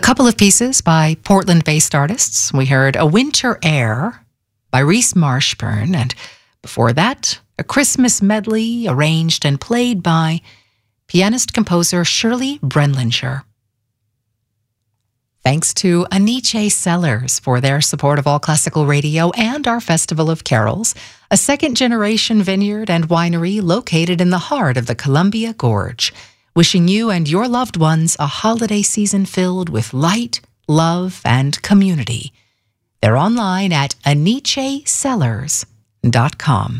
couple of pieces by Portland-based artists. We heard A Winter Air by Reese Marshburn, and before that, a Christmas medley arranged and played by pianist-composer Shirley Brenlinger. Thanks to Aniche Cellars for their support of All Classical Radio and our Festival of Carols, a second-generation vineyard and winery located in the heart of the Columbia Gorge, wishing you and your loved ones a holiday season filled with light, love, and community. They're online at anichecellars.com.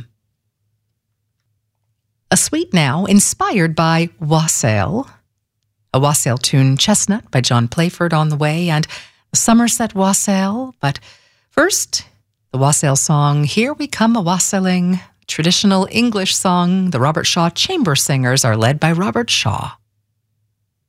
A suite now inspired by Wassail, a wassail tune Chestnut by John Playford on the way, and the Somerset Wassail. But first, the wassail song, Here We Come A-Wassailing, traditional English song. The Robert Shaw Chamber Singers are led by Robert Shaw.